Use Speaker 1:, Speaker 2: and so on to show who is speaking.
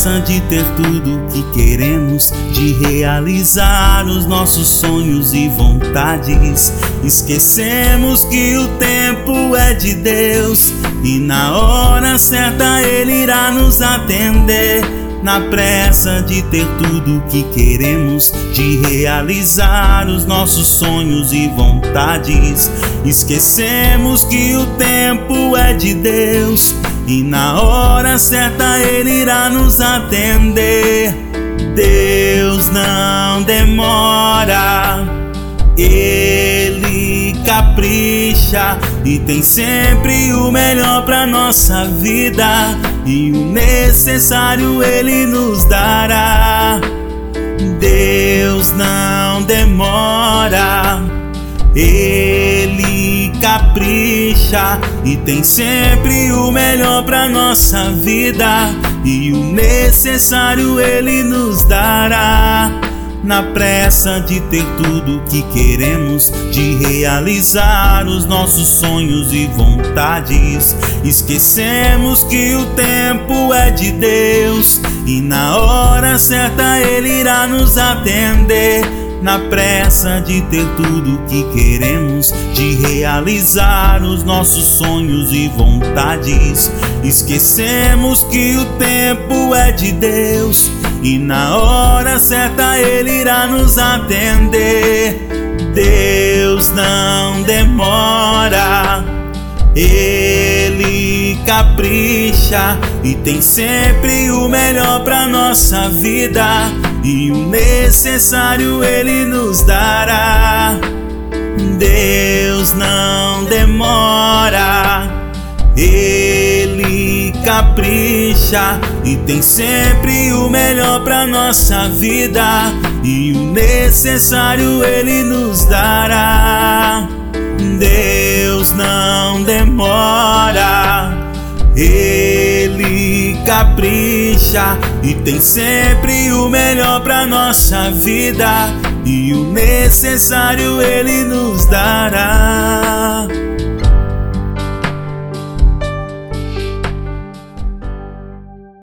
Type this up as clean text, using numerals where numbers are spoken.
Speaker 1: pressa de ter tudo que queremos, de realizar os nossos sonhos e vontades, esquecemos que o tempo é de Deus e na hora certa Ele irá nos atender. Na pressa de ter tudo que queremos, de realizar os nossos sonhos e vontades, esquecemos que o tempo é de Deus e na hora certa Ele irá nos atender. Deus não demora, Ele capricha e tem sempre o melhor pra nossa vida, e o necessário Ele nos dará. Deus não demora, Ele capricha e tem sempre o melhor pra nossa vida, e o necessário Ele nos dará. Na pressa de ter tudo que queremos, de realizar os nossos sonhos e vontades, esquecemos que o tempo é de Deus e na hora certa Ele irá nos atender. Na pressa de ter tudo que queremos, de realizar os nossos sonhos e vontades, esquecemos que o tempo é de Deus e na hora certa Ele irá nos atender. Deus não demora, Ele capricha e tem sempre o melhor pra nossa vida, e o necessário Ele nos dará. Deus não demora, Ele capricha e tem sempre o melhor pra nossa vida, e o necessário Ele nos dará. Deus não demora, Ele capricha e tem sempre o melhor pra nossa vida, e o necessário Ele nos dará.